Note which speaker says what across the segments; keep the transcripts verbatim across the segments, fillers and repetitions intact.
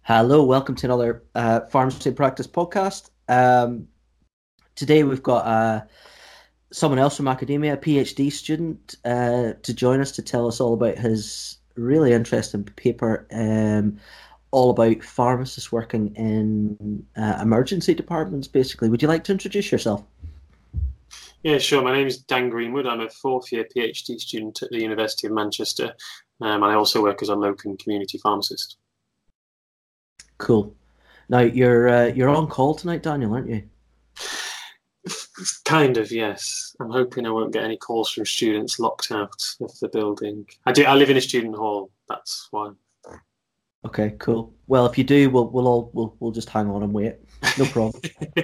Speaker 1: Hello, welcome to another uh, Pharmacy Practice podcast. Um, today we've got uh, someone else from academia, a PhD student, uh, to join us to tell us all about his really interesting paper, um, all about pharmacists working in uh, emergency departments, basically. Would you like to introduce yourself?
Speaker 2: Yeah, sure. My name is Dan Greenwood. I'm a fourth year PhD student at the University of Manchester, um, and I also work as a locum community pharmacist.
Speaker 1: Cool. Now you're uh, you're on call tonight, Daniel, aren't you?
Speaker 2: Kind of, yes. I'm hoping I won't get any calls from students locked out of the building. I do. I live in a student hall. That's why.
Speaker 1: Okay, cool. Well, if you do, we'll we'll all we'll we'll just hang on and wait. No problem.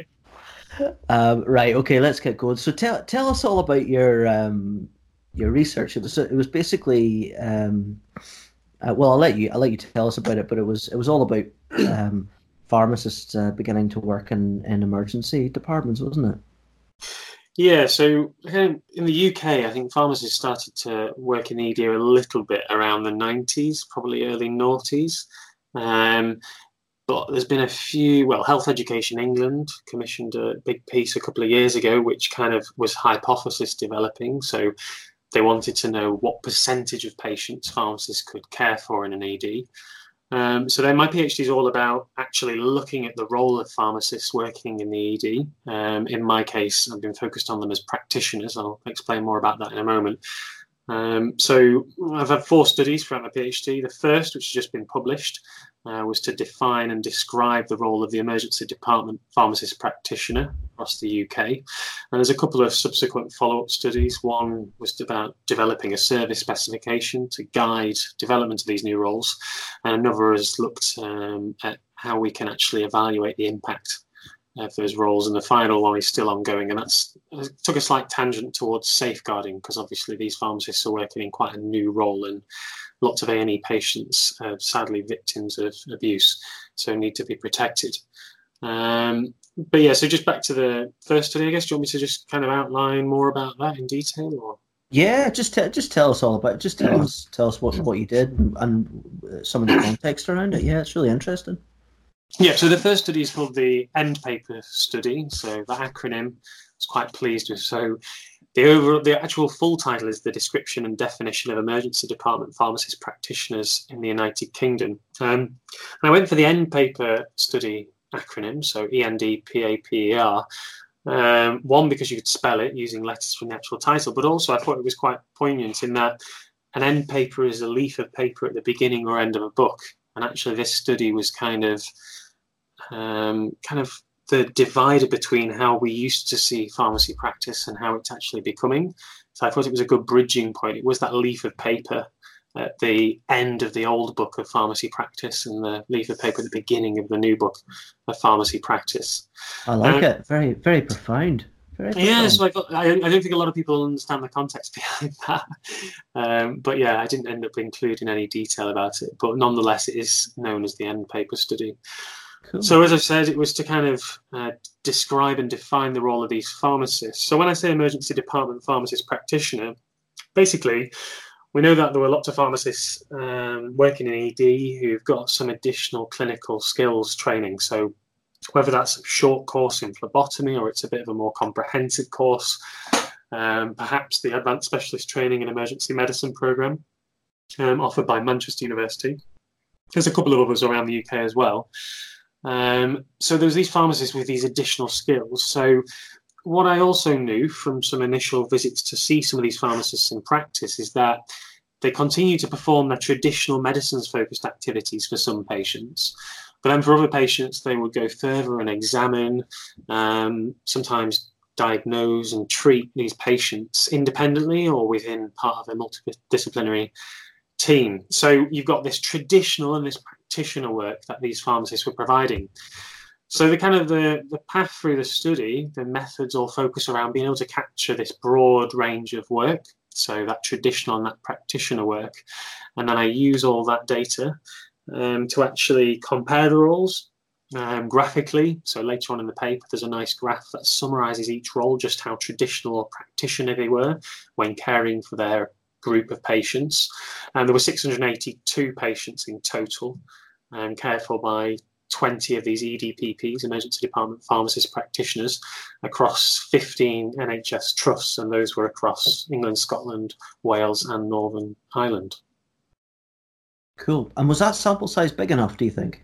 Speaker 1: Um, right. Okay. Let's get going. So tell tell us all about your um, your research. It was it was basically um, uh, well, I'll let you I'll let you tell us about it. But it was it was all about um, pharmacists uh, beginning to work in, in emergency departments, wasn't it?
Speaker 2: Yeah, so um, in the U K, I think pharmacists started to work in E D a little bit around the nineties, probably early noughties. Um, But there's been a few, well, Health Education England commissioned a big piece a couple of years ago, which kind of was hypothesis developing. So they wanted to know what percentage of patients pharmacists could care for in an E D. Um, so then my PhD is all about actually looking at the role of pharmacists working in the E D. Um, in my case, I've been focused on them as practitioners. I'll explain more about that in a moment. Um, so I've had four studies throughout my PhD. The first, which has just been published, uh, was to define and describe the role of the emergency department pharmacist practitioner across the U K. And there's a couple of subsequent follow-up studies. One was about developing a service specification to guide development of these new roles. And another has looked um, at how we can actually evaluate the impact of those roles, and the final one is still ongoing, and that's it took a slight tangent towards safeguarding, because obviously these pharmacists are working in quite a new role, and lots of A and E patients are sadly victims of abuse, so need to be protected. Um, but yeah, so just back to the first study, I guess. Do you want me to just kind of outline more about that in detail, or?
Speaker 1: Yeah, just te- just tell us all about it. Just tell us tell us what, what you did and, and some of the context around it. Yeah, it's really interesting.
Speaker 2: Yeah, so the first study is called the End Paper Study. So the acronym I was quite pleased with. So the overall, the actual full title is The Description and Definition of Emergency Department Pharmacist Practitioners in the United Kingdom. Um, and I went for the End Paper Study acronym, so E N D P A P E R. Um, one, because you could spell it using letters from the actual title, but also I thought it was quite poignant in that an end paper is a leaf of paper at the beginning or end of a book. And actually this study was kind of um, kind of the divider between how we used to see pharmacy practice and how it's actually becoming. So I thought it was a good bridging point. It was that leaf of paper at the end of the old book of pharmacy practice and the leaf of paper at the beginning of the new book of pharmacy practice.
Speaker 1: I like
Speaker 2: Um,
Speaker 1: it. Very very profound. Very
Speaker 2: yeah,
Speaker 1: profound.
Speaker 2: so I, got, I, I don't think a lot of people understand the context behind that. Um, but yeah, I didn't end up including any detail about it. But nonetheless, it is known as the End Paper Study.
Speaker 1: Cool.
Speaker 2: So as I said, it was to kind of uh, describe and define the role of these pharmacists. So when I say emergency department pharmacist practitioner, basically, we know that there were lots of pharmacists um, working in E D who've got some additional clinical skills training. So whether that's a short course in phlebotomy or it's a bit of a more comprehensive course, um, perhaps the Advanced Specialist Training and Emergency Medicine programme um, offered by Manchester University. There's a couple of others around the U K as well. Um, so there's these pharmacists with these additional skills. So what I also knew from some initial visits to see some of these pharmacists in practice is that they continue to perform their traditional medicines-focused activities for some patients. But then for other patients, they would go further and examine, um, sometimes diagnose and treat these patients independently or within part of a multidisciplinary team. So you've got this traditional and this practitioner work that these pharmacists were providing. So the kind of the, the path through the study, the methods all focus around being able to capture this broad range of work. So that traditional and that practitioner work. And then I use all that data um, to actually compare the roles um, graphically. So later on in the paper, there's a nice graph that summarizes each role, just how traditional or practitioner they were when caring for their group of patients. And there were six hundred eighty-two patients in total. and cared for by twenty of these E D P Ps, emergency department pharmacist practitioners, across fifteen N H S trusts, and those were across England, Scotland, Wales, and Northern Ireland.
Speaker 1: Cool. And was that sample size big enough, do you think?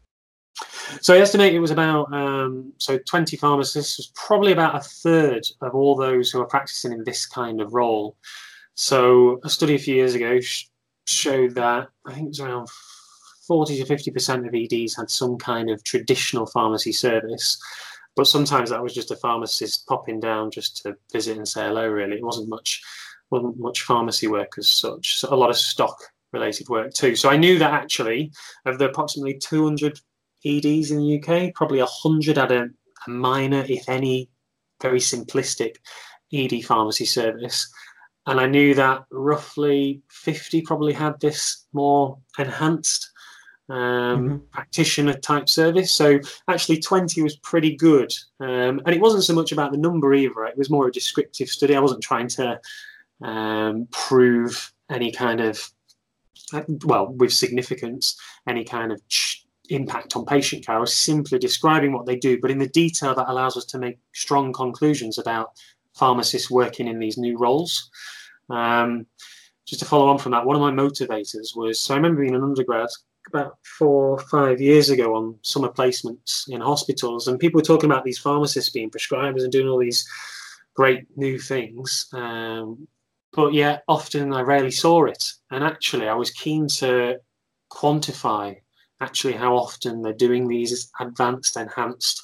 Speaker 2: So I estimate it was about, um, so twenty pharmacists was probably about a third of all those who are practicing in this kind of role. So a study a few years ago sh- showed that I think it was around forty to fifty percent of E Ds had some kind of traditional pharmacy service, but sometimes that was just a pharmacist popping down just to visit and say hello, really. It wasn't much, wasn't much pharmacy work as such. So a lot of stock related work too. So I knew that actually of the approximately two hundred E Ds in the U K, probably one hundred had a, a minor, if any, very simplistic E D pharmacy service. And I knew that roughly fifty probably had this more enhanced um, mm-hmm. practitioner type service. So actually twenty was pretty good. Um, and it wasn't so much about the number either. Right? It was more a descriptive study. I wasn't trying to um, prove any kind of, well, with significance, any kind of ch- impact on patient care. I was simply describing what they do, but in the detail that allows us to make strong conclusions about pharmacists working in these new roles. Um, just to follow on from that, one of my motivators was, so I remember being an undergrad about four or five years ago on summer placements in hospitals, and people were talking about these pharmacists being prescribers and doing all these great new things. Um, but yeah, often I rarely saw it. And actually, I was keen to quantify actually how often they're doing these advanced, enhanced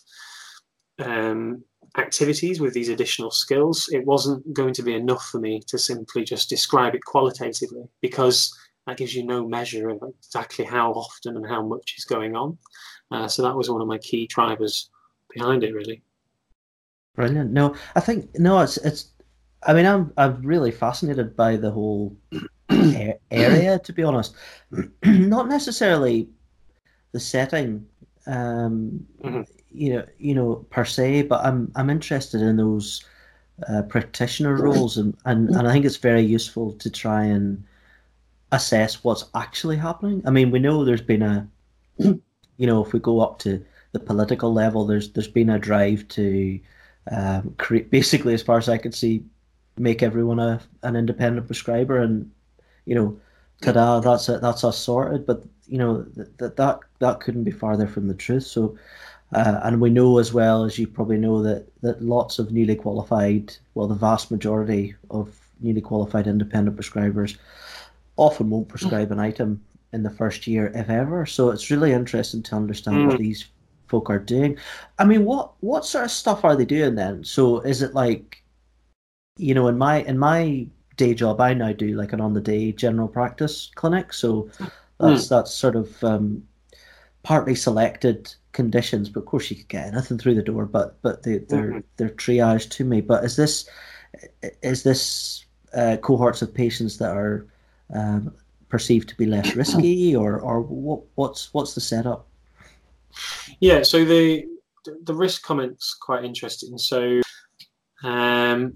Speaker 2: um, activities with these additional skills. It wasn't going to be enough for me to simply just describe it qualitatively, because that gives you no measure of exactly how often and how much is going on. Uh, so that was one of my key drivers behind it, really.
Speaker 1: Brilliant. No, I think, no, it's, it's, I mean, I'm, I'm really fascinated by the whole area, to be honest. Not necessarily the setting, um, mm-hmm. you know, you know, per se, but I'm I'm interested in those uh, practitioner roles, and, and, and I think it's very useful to try and assess what's actually happening. I mean, we know there's been a, you know, if we go up to the political level, there's there's been a drive to um, create, basically, as far as I could see, make everyone a an independent prescriber, and you know, ta-da, that's it, that's us sorted. But you know, that that that couldn't be farther from the truth. So, uh, and we know as well, as you probably know, that that lots of newly qualified, well, the vast majority of newly qualified independent prescribers often won't prescribe an item in the first year, if ever. So it's really interesting to understand mm. what these folk are doing. I mean, what what sort of stuff are they doing then? So is it like, you know, in my in my day job, I now do like an on the day general practice clinic. So that's mm. that's sort of um, partly selected conditions, but of course you could get anything through the door. But but they, they're mm-hmm. they're triaged to me. But is this is this uh, cohorts of patients that are um, perceived to be less risky, or or what what's what's the setup?
Speaker 2: Yeah, so the the risk comment's quite interesting. So um,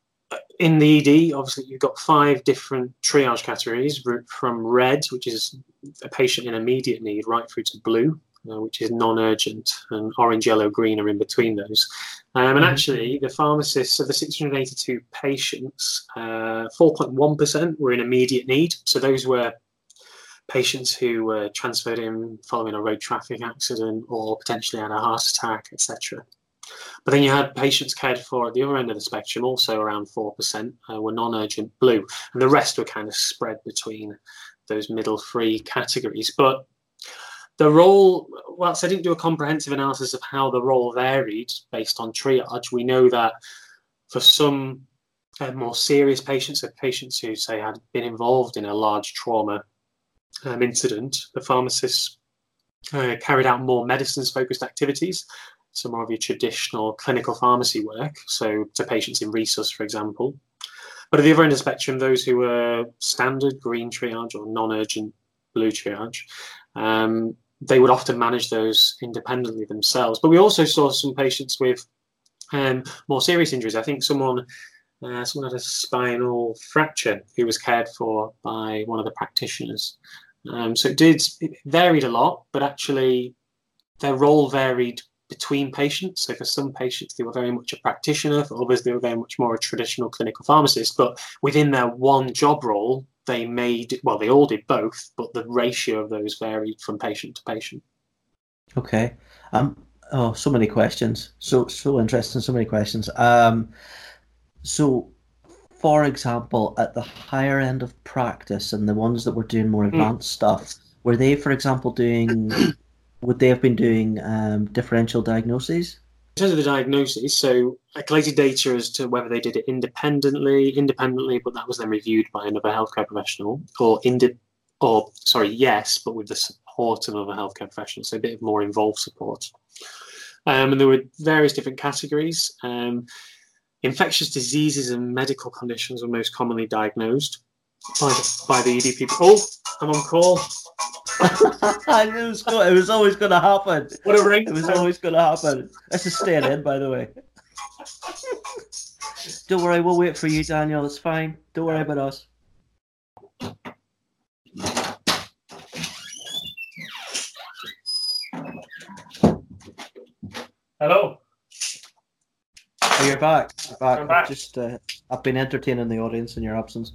Speaker 2: in the E D, obviously you've got five different triage categories, from red, which is a patient in immediate need, right through to blue, uh, which is non-urgent, and orange, yellow, green are in between those. Um, and actually, the pharmacists of the six hundred eighty-two patients, uh, four point one percent were in immediate need. So those were patients who were transferred in following a road traffic accident or potentially had a heart attack, et cetera. But then you had patients cared for at the other end of the spectrum, also around four percent uh, were non-urgent blue, and the rest were kind of spread between those middle three categories. But the role, whilst I didn't do a comprehensive analysis of how the role varied based on triage, we know that for some uh, more serious patients, so patients who, say, had been involved in a large trauma um, incident, the pharmacists uh, carried out more medicines-focused activities, so more of your traditional clinical pharmacy work, so to patients in resus, for example. But at the other end of the spectrum, those who were standard green triage or non-urgent blue triage, um, they would often manage those independently themselves. But we also saw some patients with um, more serious injuries. I think someone, uh, someone had a spinal fracture who was cared for by one of the practitioners. Um, so it did it varied a lot, but actually their role varied between patients. So for some patients, they were very much a practitioner. For others, they were very much more a traditional clinical pharmacist. But within their one job role, they made, well, they all did both, but the ratio of those varied from patient to patient.
Speaker 1: Okay. Um. Oh, so many questions. So so interesting. So many questions. Um. So, for example, at the higher end of practice and the ones that were doing more
Speaker 2: Mm.
Speaker 1: advanced stuff, were they, for example, doing? Would they have been doing um, differential diagnoses?
Speaker 2: In terms of the diagnosis, so I collected data as to whether they did it independently, independently, but that was then reviewed by another healthcare professional, or indi- or sorry, yes, but with the support of another healthcare professional, so a bit of more involved support. Um, and there were various different categories. Um, infectious diseases and medical conditions were most commonly diagnosed by the, by the E D P. Oh, I'm on call.
Speaker 1: it, was go- it was always going to happen.
Speaker 2: What a ring!
Speaker 1: It was always going to happen. This is staying in, by the way. Don't worry, we'll wait for you, Daniel. It's fine. Don't worry about us.
Speaker 2: Hello.
Speaker 1: Oh, you're back. You're back.
Speaker 2: I'm back.
Speaker 1: I've just uh, I've been entertaining the audience in your absence.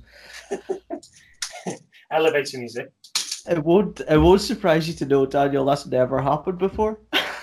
Speaker 2: Elevator music.
Speaker 1: It won't. It won't surprise you to know, Daniel, that's never happened before.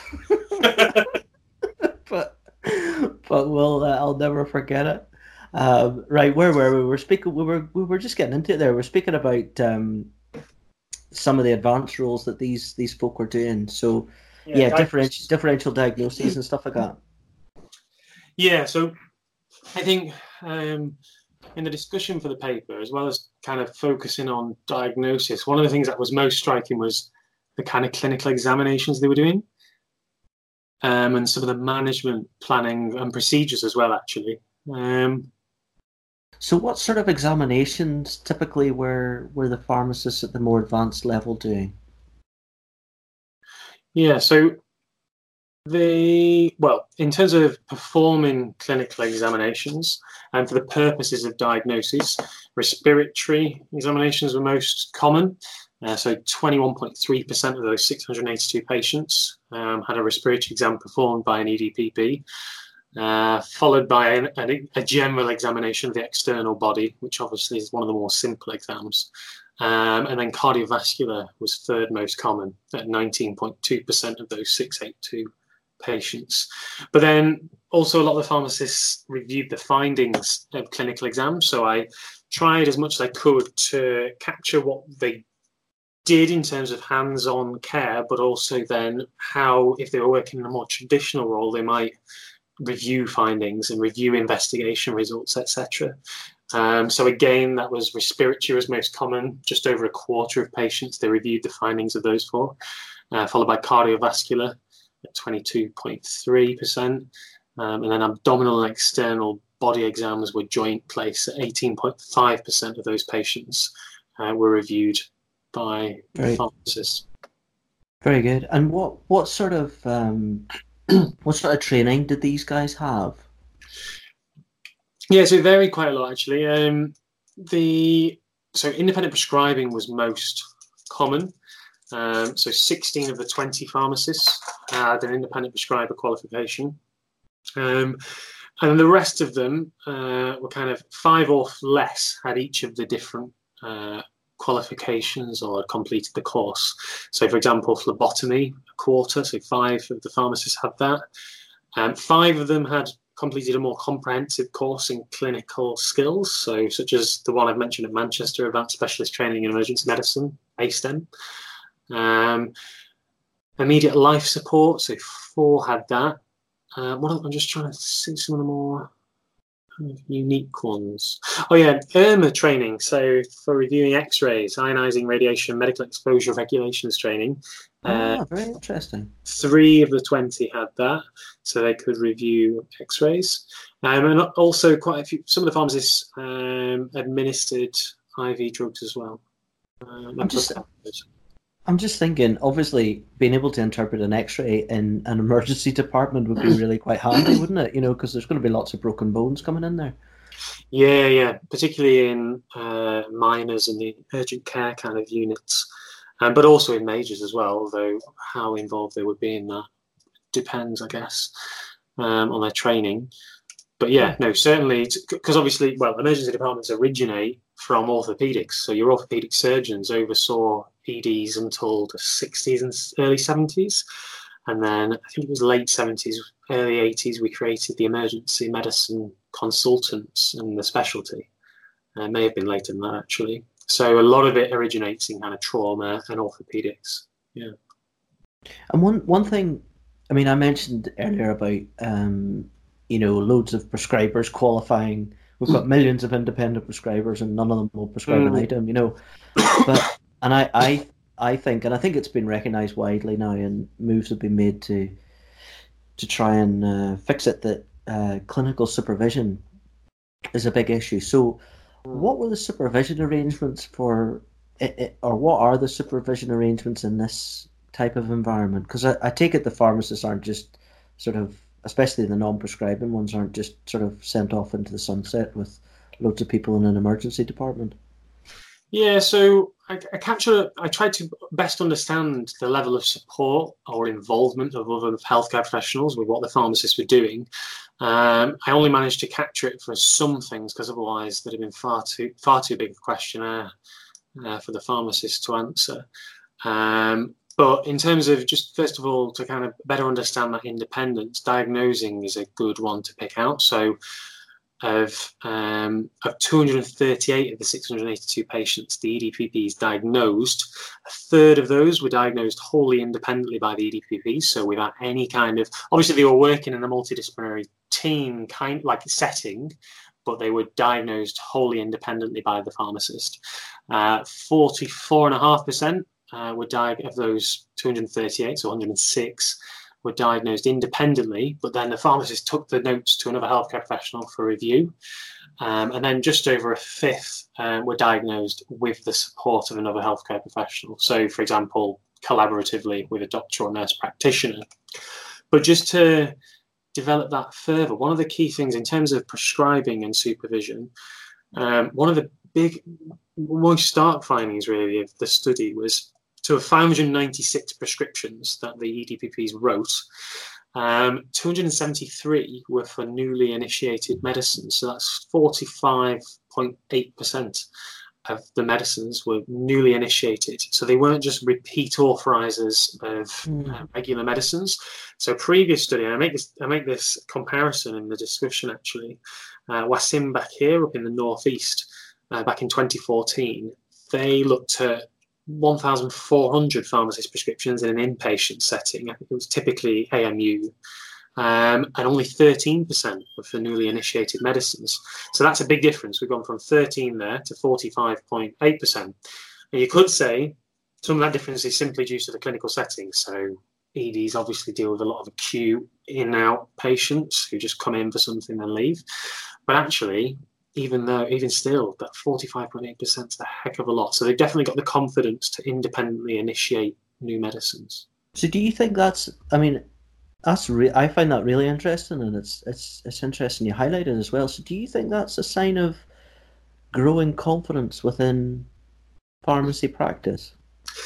Speaker 1: but but we'll. Uh, I'll never forget it. Um, right, where were we? We were speaking. We were we were just getting into it there. We're speaking about um, some of the advanced roles that these these folk were doing. So yeah, yeah differential differential diagnoses and stuff like that.
Speaker 2: Yeah. So I think. Um, in the discussion for the paper, as well as kind of focusing on diagnosis, one of the things that was most striking was the kind of clinical examinations they were doing, um, and some of the management planning and procedures as well, actually. Um,
Speaker 1: so what sort of examinations typically were, were the pharmacists at the more advanced level doing?
Speaker 2: Yeah, so The well, in terms of performing clinical examinations and for the purposes of diagnosis, respiratory examinations were most common. Uh, so twenty-one point three percent of those six hundred eighty-two patients um, had a respiratory exam performed by an E D P P, uh, followed by an, a, a general examination of the external body, which obviously is one of the more simple exams. Um, and then cardiovascular was third most common at nineteen point two percent of those six hundred eighty-two patients. But then also a lot of the pharmacists reviewed the findings of clinical exams. So I tried as much as I could to capture what they did in terms of hands-on care, but also then how, if they were working in a more traditional role, they might review findings and review investigation results, et cetera. Um, so again, that was respiratory was most common. Just over a quarter of patients they reviewed the findings of those for, uh, followed by cardiovascular at twenty-two point three percent, um, and then abdominal and external body exams were joint place at eighteen point five percent of those patients uh, were reviewed by
Speaker 1: Very,
Speaker 2: pharmacists.
Speaker 1: Very good. And what what sort of um, what sort of training did these guys have?
Speaker 2: Yeah, so it varied quite a lot actually. Um, the so independent prescribing was most common. Um, so sixteen of the twenty pharmacists had an independent prescriber qualification. Um, and the rest of them uh, were kind of five or less had each of the different uh, qualifications or had completed the course. So for example, phlebotomy, a quarter, so five of the pharmacists had that. Um, five of them had completed a more comprehensive course in clinical skills, so such as the one I've mentioned at Manchester about specialist training in emergency medicine, A S T E M. Um, immediate life support, so four had that. Uh, what I'm just trying to see some of the more kind of unique ones. Oh yeah, I R M A training, so for reviewing X-rays, ionizing radiation, medical exposure regulations training.
Speaker 1: Uh, oh, very
Speaker 2: uh,
Speaker 1: interesting.
Speaker 2: Three of the twenty had that, so they could review X-rays, um, and also quite a few. Some of the pharmacists um, administered I V drugs as well. Um,
Speaker 1: I'm just. I'm just thinking, obviously, being able to interpret an X-ray in an emergency department would be really quite handy, wouldn't it? You know, because there's going to be lots of broken bones coming in there.
Speaker 2: Yeah, yeah, particularly in uh, minors and the urgent care kind of units. um, but also in majors as well, although how involved they would be in that depends, I guess, um, on their training. But yeah, no, certainly, because obviously, well, emergency departments originate from orthopedics. So your orthopedic surgeons oversaw E Ds until the sixties and early seventies. And then I think it was late seventies, early eighties, we created the emergency medicine consultants and the specialty. Uh, it may have been later than that, actually. So a lot of it originates in kind of trauma and orthopedics. Yeah.
Speaker 1: And one, one thing, I mean, I mentioned earlier about, um, you know, loads of prescribers qualifying. We've got millions of independent prescribers and none of them will prescribe mm. an item, you know. But, and I, I, I think, and I think it's been recognised widely now, and moves have been made to to try and uh, fix it, that uh, clinical supervision is a big issue. So what were the supervision arrangements for, it, it, or what are the supervision arrangements in this type of environment? Because I, I take it the pharmacists aren't just sort of, especially the non-prescribing ones, aren't just sort of sent off into the sunset with loads of people in an emergency department.
Speaker 2: Yeah, so I, I capture, I tried to best understand the level of support or involvement of other healthcare professionals with what the pharmacists were doing. Um, I only managed to capture it for some things because otherwise there'd have been far too far too big a questionnaire uh, for the pharmacists to answer. Um, but in terms of just, first of all, to kind of better understand that independence, diagnosing is a good one to pick out. So Of, um, of two hundred thirty-eight of the six hundred eighty-two patients, the E D P Ps diagnosed, a third of those were diagnosed wholly independently by the E D P Ps, so without any kind of, obviously they were working in a multidisciplinary team kind like setting, but they were diagnosed wholly independently by the pharmacist. Uh, forty-four point five percent uh, were diag- of those two hundred thirty-eight, so one hundred six, were diagnosed independently, but then the pharmacist took the notes to another healthcare professional for review. Um, and then just over a fifth uh, were diagnosed with the support of another healthcare professional. So, for example, collaboratively with a doctor or nurse practitioner. But just to develop that further, one of the key things in terms of prescribing and supervision, um, one of the big, most stark findings really of the study was, so of five hundred ninety-six prescriptions that the E D P Ps wrote, um, two hundred seventy-three were for newly initiated medicines. So that's forty-five point eight percent of the medicines were newly initiated. So they weren't just repeat authorizers of mm. uh, regular medicines. So previous study, and I make this, I make this comparison in the discussion actually, uh, Wasim Bakir up in the Northeast, uh, back in twenty fourteen, they looked at one thousand four hundred pharmacist prescriptions in an inpatient setting. I think it was typically A M U, um, and only thirteen percent were for newly initiated medicines. So that's a big difference. We've gone from thirteen there to forty-five point eight percent. And you could say some of that difference is simply due to the clinical setting. So E Ds obviously deal with a lot of acute in-out patients who just come in for something and leave. But actually, even though, even still, that forty-five point eight percent is a heck of a lot. So they've definitely got the confidence to independently initiate new medicines.
Speaker 1: So do you think that's, I mean, that's re- I find that really interesting, and it's it's it's interesting you highlight it as well. So do you think that's a sign of growing confidence within pharmacy practice?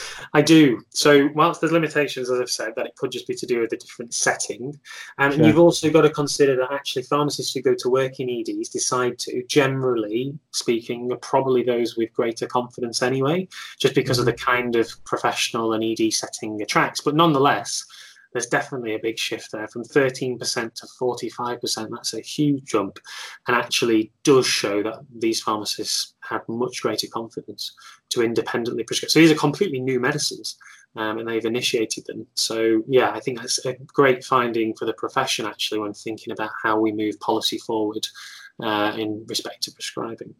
Speaker 2: I do. So whilst there's limitations, as I've said, that it could just be to do with a different setting, um, sure. And you've also got to consider that actually pharmacists who go to work in E Ds decide to, generally speaking, are probably those with greater confidence anyway, just because mm-hmm. of the kind of professional an E D setting attracts. But nonetheless, there's definitely a big shift there from thirteen percent to forty-five percent. That's a huge jump, and actually does show that these pharmacists have much greater confidence to independently prescribe. So these are completely new medicines, um, and they've initiated them. So yeah, I think that's a great finding for the profession actually when thinking about how we move policy forward uh, in respect to prescribing.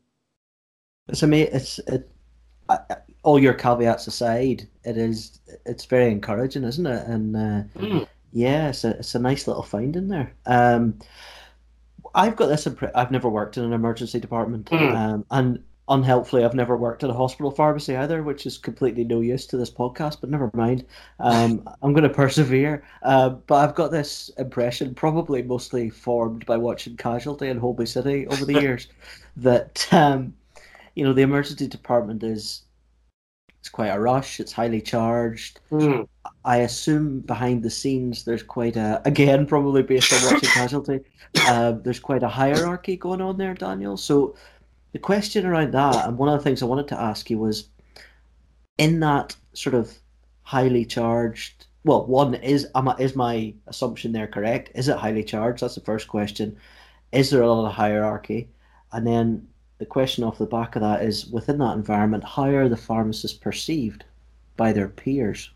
Speaker 1: It's amazing. It's it, I, all your caveats aside, it is it's very encouraging, isn't it? And uh, mm. yeah, it's a it's a nice little finding there. Um, I've got this. Impre- I've never worked in an emergency department, mm. um, and unhelpfully, I've never worked at a hospital pharmacy either, which is completely no use to this podcast. But never mind. Um, I'm going to persevere. Uh, but I've got this impression, probably mostly formed by watching Casualty and Holby City over the years, that um, you know the emergency department is it's quite a rush. It's highly charged.
Speaker 2: Mm.
Speaker 1: I assume behind the scenes there's quite a, again, probably based on watching Casualty, uh, there's quite a hierarchy going on there, Daniel. So the question around that, and one of the things I wanted to ask you was, in that sort of highly charged, well, one is is my assumption there correct? Is it highly charged? That's the first question. Is there a lot of hierarchy? And then the question off the back of that is, within that environment, how are the pharmacists perceived by their peers?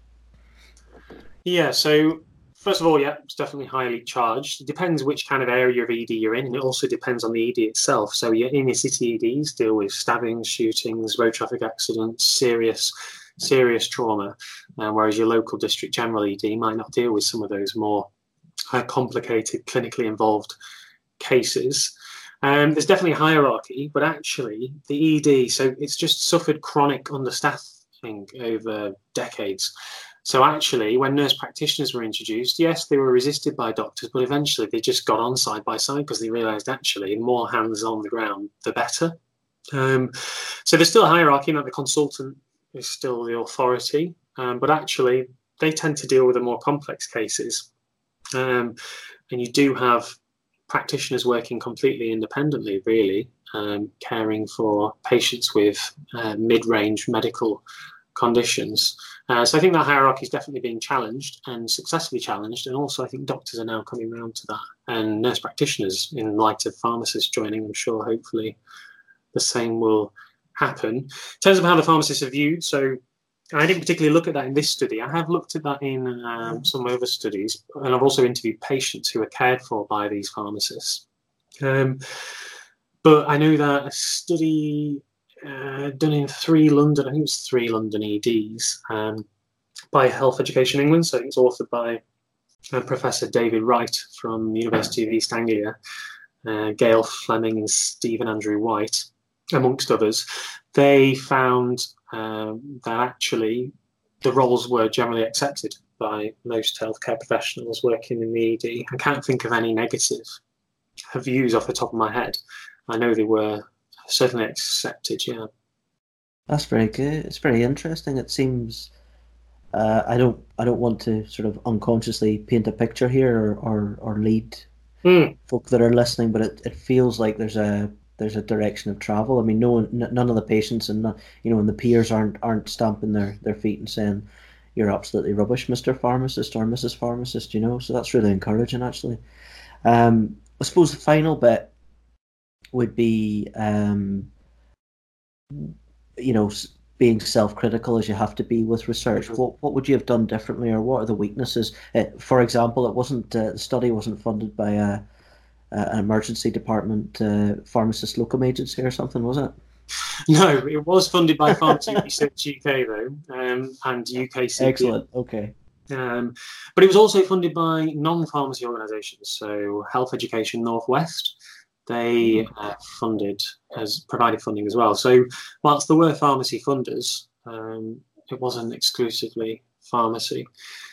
Speaker 2: Yeah, so first of all, yeah, it's definitely highly charged. It depends which kind of area of E D you're in, and it also depends on the E D itself. So your inner city E Ds deal with stabbings, shootings, road traffic accidents, serious serious trauma, uh, whereas your local district general E D might not deal with some of those more uh, complicated, clinically involved cases. Um, there's definitely a hierarchy, but actually the E D, so it's just suffered chronic understaffing over decades. So actually, when nurse practitioners were introduced, yes, they were resisted by doctors, but eventually they just got on side by side because they realised actually more hands on the ground, the better. Um, so there's still a hierarchy, that the consultant is still the authority, um, but actually they tend to deal with the more complex cases. Um, and you do have practitioners working completely independently, really, um, caring for patients with uh, mid-range medical conditions. Uh, so I think that hierarchy is definitely being challenged and successfully challenged. And also I think doctors are now coming around to that, and nurse practitioners, in light of pharmacists joining, I'm sure hopefully the same will happen. In terms of how the pharmacists are viewed, so I didn't particularly look at that in this study. I have looked at that in um, some other studies, and I've also interviewed patients who are cared for by these pharmacists. Um, but I know that a study uh, done in three London, I think it was three London E Ds, um, by Health Education England, so it was authored by uh, Professor David Wright from the University of East Anglia, uh, Gail Fleming and Stephen Andrew White, amongst others. They found um, that actually the roles were generally accepted by most healthcare professionals working in the E D. I can't think of any negative views off the top of my head. I know they were certainly accepted, yeah.
Speaker 1: That's very good. It's very interesting. It seems uh, I don't I don't want to sort of unconsciously paint a picture here or or, or lead mm. folk that are listening, but it, it feels like there's a there's a direction of travel. I mean, no one, n- none of the patients and not, you know, and the peers aren't aren't stamping their, their feet and saying you're absolutely rubbish, Mister Pharmacist or Missus Pharmacist. You know, so that's really encouraging, actually. Um, I suppose the final bit would be, um, you know, being self-critical as you have to be with research. What what would you have done differently, or what are the weaknesses? Uh, for example, it wasn't uh, the study wasn't funded by a. Uh, an emergency department uh, pharmacist locum agency or something, was it?
Speaker 2: No, it was funded by Pharmacy Research U K though, um, and U K C P M.
Speaker 1: Excellent. Okay.
Speaker 2: Um, but it was also funded by non-pharmacy organisations, so Health Education Northwest. They uh, funded as provided funding as well. So whilst there were pharmacy funders, um, it wasn't exclusively pharmacy.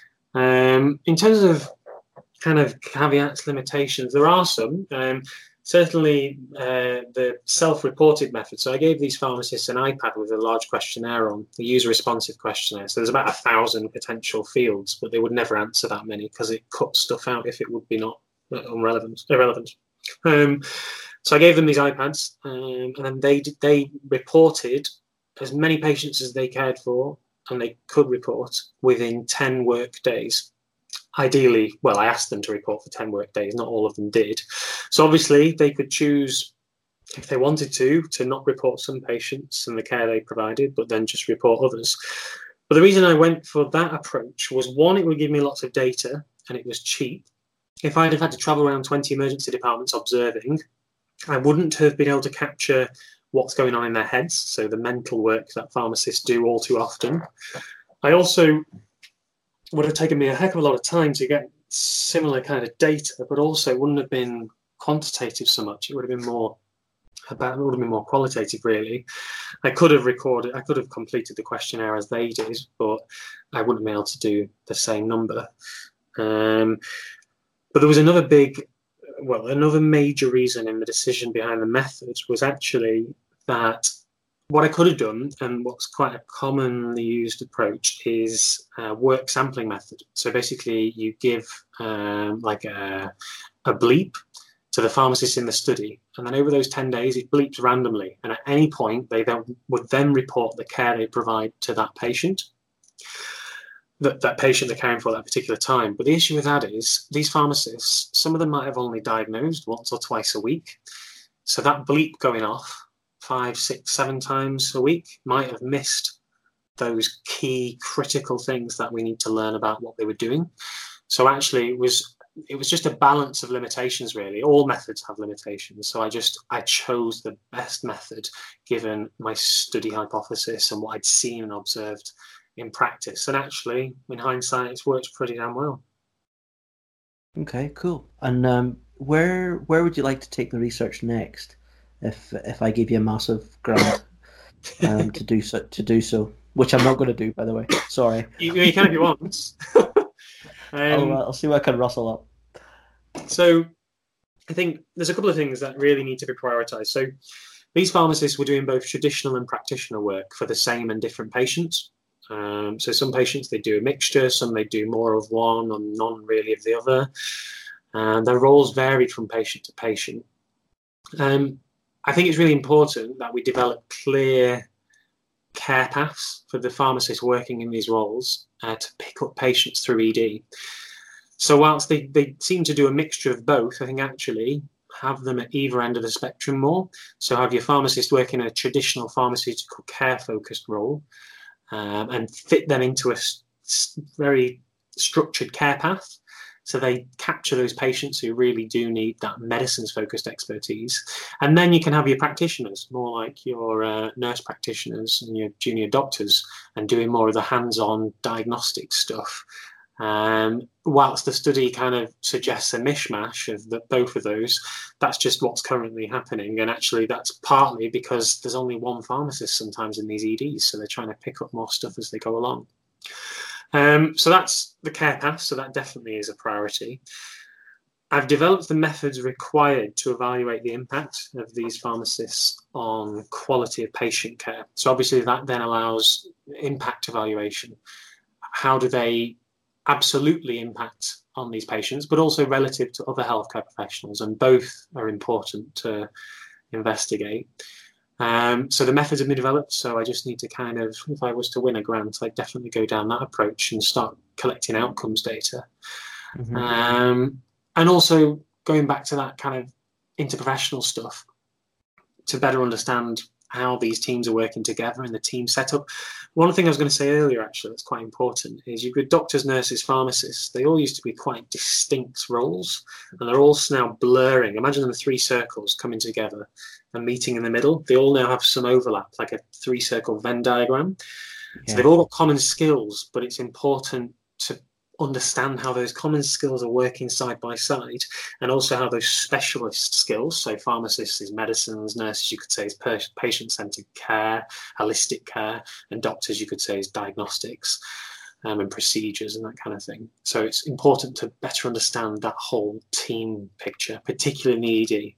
Speaker 2: Um, in terms of kind of caveats, limitations, there are some. Um, certainly uh, the self-reported method. So I gave these pharmacists an iPad with a large questionnaire on, the user-responsive questionnaire. So there's about a thousand potential fields, but they would never answer that many because it cuts stuff out if it would be not irrelevant. irrelevant. Um, so I gave them these iPads, um, and then they they reported as many patients as they cared for, and they could report within ten work days. Ideally, well, I asked them to report for ten work days. Not all of them did. So obviously they could choose, if they wanted to, to not report some patients and the care they provided, but then just report others. But the reason I went for that approach was, one, it would give me lots of data and it was cheap. If I'd have had to travel around twenty emergency departments observing, I wouldn't have been able to capture what's going on in their heads, so the mental work that pharmacists do all too often. I also would have taken me a heck of a lot of time to get similar kind of data, but also it wouldn't have been quantitative so much. It would have been more about, it would have been more qualitative, really. I could have recorded, I could have completed the questionnaire as they did, but I wouldn't be able to do the same number. Um, but there was another big, well, another major reason in the decision behind the methods was actually that what I could have done, and what's quite a commonly used approach, is a work sampling method. So basically, you give um, like a, a bleep to the pharmacist in the study, and then over those ten days, it bleeps randomly. And at any point, they then would then report the care they provide to that patient, that, that patient they're caring for at that particular time. But the issue with that is these pharmacists, some of them might have only diagnosed once or twice a week. So that bleep going off five, six, seven times a week might have missed those key critical things that we need to learn about what they were doing. So actually it was it was just a balance of limitations, really. All methods have limitations. So I just I chose the best method given my study hypothesis and what I'd seen and observed in practice. And actually, in hindsight, it's worked pretty damn well.
Speaker 1: Okay, cool. And um, where where would you like to take the research next? If if I give you a massive grant um, to do so, to do so, which I'm not going to do, by the way. Sorry.
Speaker 2: You, you can if you want. um,
Speaker 1: I'll, uh, I'll see what I can rustle up.
Speaker 2: So, I think there's a couple of things that really need to be prioritised. So, these pharmacists were doing both traditional and practitioner work for the same and different patients. Um, so, some patients they do a mixture, some they do more of one, or none really of the other. And their roles varied from patient to patient. Um, I think it's really important that we develop clear care paths for the pharmacists working in these roles uh, to pick up patients through E D. So whilst they, they seem to do a mixture of both, I think actually have them at either end of the spectrum more. So have your pharmacist working in a traditional pharmaceutical care focused role um, and fit them into a s- very structured care path. So they capture those patients who really do need that medicines-focused expertise. And then you can have your practitioners, more like your uh, nurse practitioners and your junior doctors, and doing more of the hands-on diagnostic stuff. Um, whilst the study kind of suggests a mishmash of the, both of those, that's just what's currently happening. And actually that's partly because there's only one pharmacist sometimes in these E Ds, so they're trying to pick up more stuff as they go along. Um, so that's the care path, so that definitely is a priority. I've developed the methods required to evaluate the impact of these pharmacists on quality of patient care. So obviously that then allows impact evaluation. How do they absolutely impact on these patients, but also relative to other healthcare professionals, and both are important to investigate. Um, so the methods have been developed, so I just need to kind of, if I was to win a grant, I'd definitely go down that approach and start collecting outcomes data. Mm-hmm. Um, and also going back to that kind of interprofessional stuff to better understand how these teams are working together and the team setup. One thing I was going to say earlier, actually, that's quite important, is you've got doctors, nurses, pharmacists. They all used to be quite distinct roles, and they're all now blurring. Imagine the three circles coming together and meeting in the middle. They all now have some overlap, like a three-circle Venn diagram. Yeah. So they've all got common skills, but it's important to understand how those common skills are working side by side, and also how those specialist skills, so pharmacists is medicines, nurses you could say is patient-centered care, holistic care, and doctors you could say is diagnostics um, and procedures and that kind of thing. So it's important to better understand that whole team picture, particularly in the E D.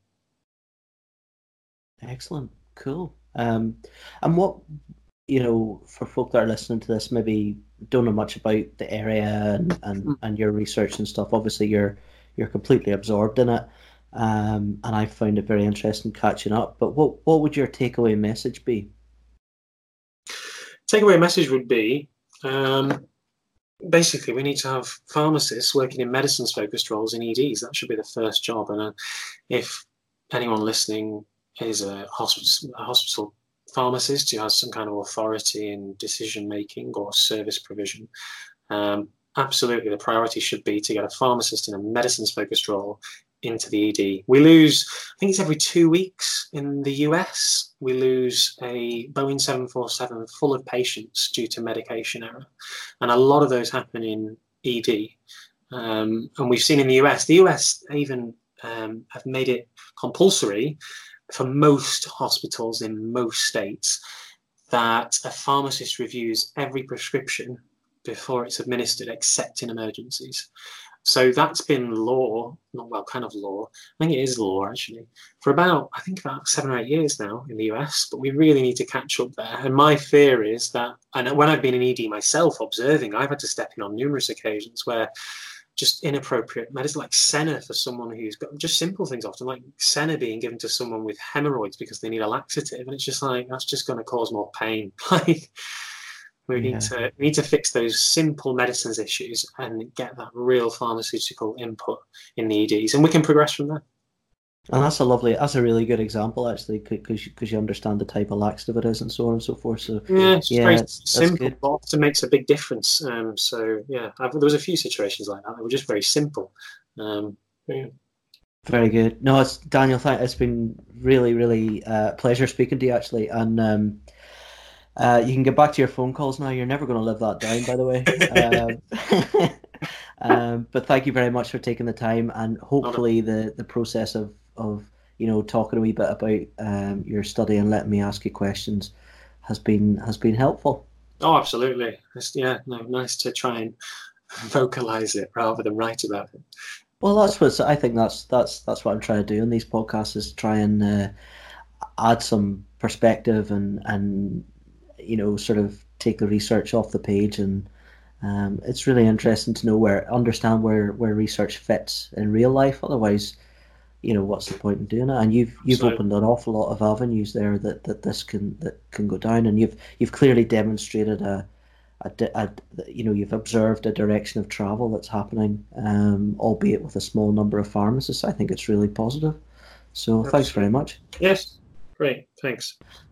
Speaker 1: Excellent, cool. Um, and what, you know, for folk that are listening to this, maybe don't know much about the area and, and, mm. and your research and stuff. Obviously, you're you're completely absorbed in it, um, and I found it very interesting catching up. But what what would your takeaway message be?
Speaker 2: Takeaway message would be, um, basically, we need to have pharmacists working in medicines-focused roles in E Ds. That should be the first job. And uh, if anyone listening is a hospital, a hospital pharmacist who has some kind of authority in decision making or service provision, um, absolutely the priority should be to get a pharmacist in a medicines focused role into the E D. We lose, I think it's every two weeks in the U S, we lose a Boeing seven forty-seven full of patients due to medication error. And a lot of those happen in E D. Um, and we've seen in the U S, the U S even um, have made it compulsory for most hospitals in most states that a pharmacist reviews every prescription before it's administered, except in emergencies. So that's been law, not well, kind of law. I think it is law actually, for about I think about seven or eight years now in the U S. But we really need to catch up there. And my fear is that, and when I've been in E D myself observing, I've had to step in on numerous occasions where just inappropriate medicine, like Senna for someone who's got just simple things often, like Senna being given to someone with hemorrhoids because they need a laxative, and it's just like that's just going to cause more pain. Like. We yeah. need to we need to fix those simple medicines issues and get that real pharmaceutical input in the E Ds, and we can progress from there.
Speaker 1: And that's a lovely, that's a really good example actually, because you, you understand the type of laxative it is and so on and so forth. So
Speaker 2: yeah, it's yeah, very simple, but often makes a big difference. Um, so yeah, I've, there was a few situations like that that were just very simple. Um, yeah.
Speaker 1: Very good. No, it's Daniel. Thank, it's been really, really uh, pleasure speaking to you actually, and. Um, Uh, you can get back to your phone calls now. You're never going to live that down, by the way. um, um, but thank you very much for taking the time, and hopefully the, the process of, of you know talking a wee bit about um, your study and letting me ask you questions has been has been helpful.
Speaker 2: Oh, absolutely. It's, yeah, no, nice to try and vocalize it rather than write about it.
Speaker 1: Well, that's what I think. That's that's that's what I'm trying to do in these podcasts, is try and uh, add some perspective and and. you know, sort of take the research off the page, and um, it's really interesting to know where, understand where, where research fits in real life. Otherwise, you know, what's the point in doing it? And you've you've so, opened an awful lot of avenues there that, that this can that can go down, and you've you've clearly demonstrated a, a, a you know you've observed a direction of travel that's happening, um, albeit with a small number of pharmacists. I think it's really positive. So absolutely. Thanks very much.
Speaker 2: Yes, great, thanks.